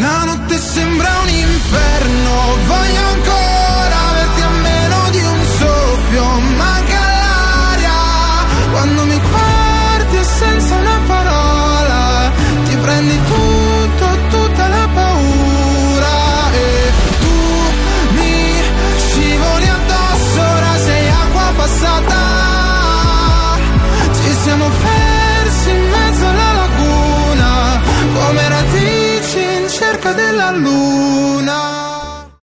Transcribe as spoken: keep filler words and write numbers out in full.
La notte sembra un inferno, voglio ancora averti a meno di un soffio, manca l'aria quando mi parti e senza una parola ti prendi tutto, tutta la paura e tu mi scivoli addosso, ora sei acqua passata, ci siamo persi in mezzo alla laguna come radici in cerca della luna.